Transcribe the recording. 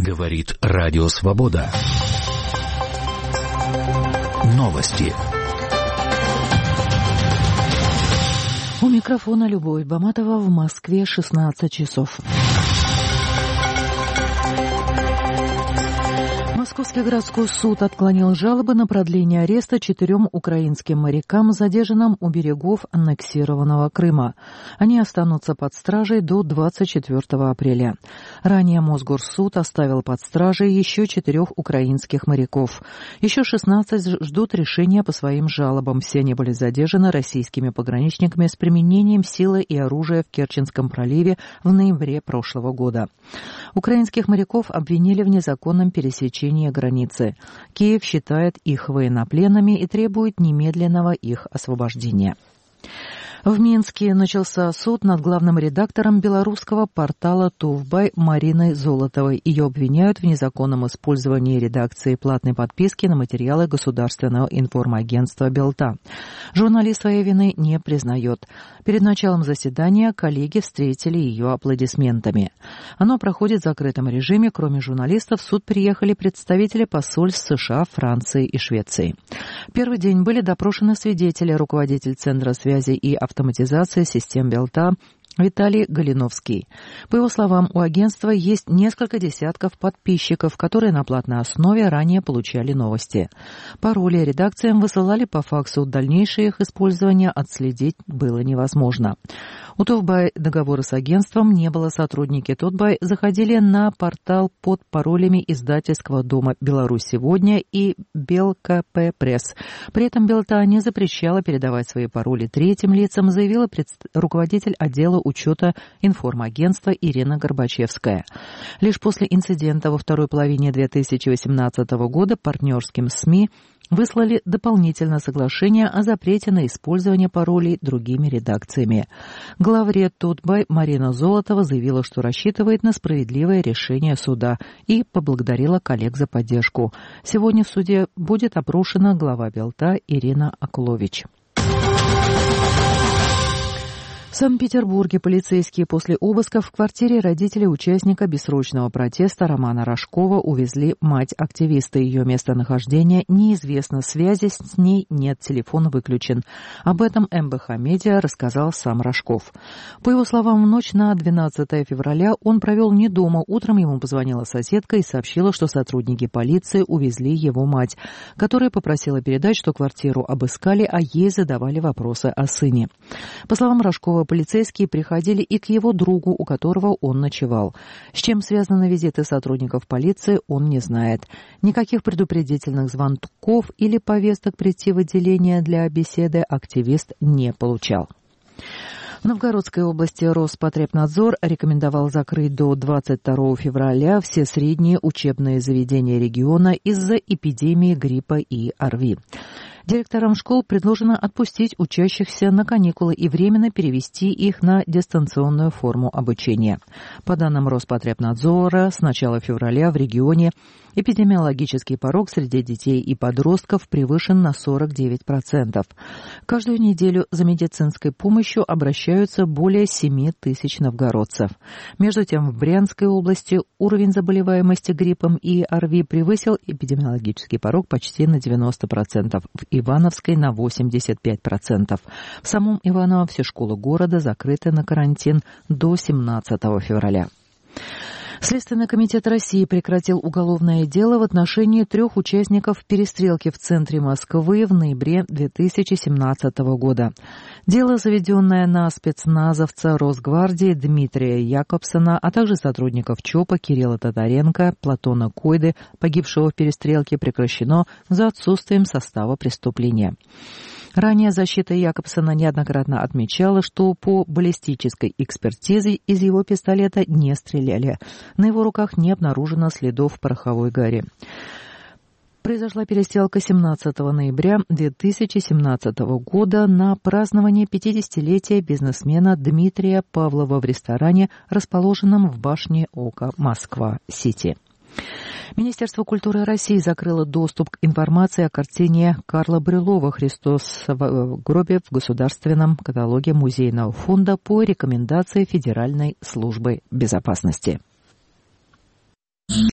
Говорит Радио Свобода. Новости. У микрофона Любовь Баматова, в Москве 16 часов. Московский городской суд отклонил жалобы на продление ареста 4 украинским морякам, задержанным у берегов аннексированного Крыма. Они останутся под стражей до 24 апреля. Ранее Мосгорсуд оставил под стражей еще 4 украинских моряков. Еще 16 ждут решения по своим жалобам. Все они были задержаны российскими пограничниками с применением силы и оружия в Керченском проливе в ноябре прошлого года. Украинских моряков обвинили в незаконном пересечении границы. Киев считает их военнопленными и требует немедленного их освобождения. В Минске начался суд над главным редактором белорусского портала «Тувбай» Мариной Золотовой. Ее обвиняют в незаконном использовании редакции платной подписки на материалы государственного информагентства «Белта». Журналист своей вины не признает. Перед началом заседания коллеги встретили ее аплодисментами. Оно проходит в закрытом режиме. Кроме журналистов, в суд приехали представители посольств США, Франции и Швеции. В первый день были допрошены свидетели, руководитель Центра связи и автоматизации систем «Белта» Виталий Галиновский. По его словам, у агентства есть несколько десятков подписчиков, которые на платной основе ранее получали новости. Пароли редакциям высылали по факсу, дальнейшее их использование отследить было невозможно. У Тувбай договора с агентством не было. Сотрудники Тувбай заходили на портал под паролями издательского дома «Беларусь сегодня» и «БелКП Пресс». При этом Белта не запрещала передавать свои пароли третьим лицам, заявила руководитель отдела учета информагентства Ирина Горбачевская. Лишь после инцидента во второй половине 2018 года партнерским СМИ выслали дополнительное соглашение о запрете на использование паролей другими редакциями. Главред Тувбай Марина Золотова заявила, что рассчитывает на справедливое решение суда и поблагодарила коллег за поддержку. Сегодня в суде будет опрошена глава Белта Ирина Аклович. В Санкт-Петербурге полицейские после обыска в квартире родителей участника бессрочного протеста Романа Рожкова увезли мать активиста. Ее местонахождение неизвестно, связи с ней нет, телефон выключен. Об этом МБХ Медиа рассказал сам Рожков. По его словам, в ночь на 12 февраля он провел не дома. Утром ему позвонила соседка и сообщила, что сотрудники полиции увезли его мать, которая попросила передать, что квартиру обыскали, а ей задавали вопросы о сыне. По словам Рожкова, полицейские приходили и к его другу, у которого он ночевал. С чем связаны визиты сотрудников полиции, он не знает. Никаких предупредительных звонков или повесток прийти в отделение для беседы активист не получал. В Новгородской области Роспотребнадзор рекомендовал закрыть до 22 февраля все средние учебные заведения региона из-за эпидемии гриппа и ОРВИ. Директорам школ предложено отпустить учащихся на каникулы и временно перевести их на дистанционную форму обучения. По данным Роспотребнадзора, с начала февраля в регионе эпидемиологический порог среди детей и подростков превышен на 49%. Каждую неделю за медицинской помощью обращаются более 7 тысяч новгородцев. Между тем, в Брянской области уровень заболеваемости гриппом и ОРВИ превысил эпидемиологический порог почти на 90%, в Ивановской на 85%. В самом Иваново все школы города закрыты на карантин до 17 февраля. Следственный комитет России прекратил уголовное дело в отношении 3 участников перестрелки в центре Москвы в ноябре 2017 года. Дело, заведенное на спецназовца Росгвардии Дмитрия Якобсона, а также сотрудников ЧОПа Кирилла Татаренко, Платона Койды, погибшего в перестрелке, прекращено за отсутствием состава преступления. Ранее защита Якобсона неоднократно отмечала, что по баллистической экспертизе из его пистолета не стреляли. На его руках не обнаружено следов пороховой гари. Произошла перестрелка 17 ноября 2017 года на празднование 50-летия бизнесмена Дмитрия Павлова в ресторане, расположенном в башне Ока Москва-Сити. Министерство культуры России закрыло доступ к информации о картине Карла Брюлова «Христос в гробе» в Государственном каталоге Музейного фонда по рекомендации Федеральной службы безопасности.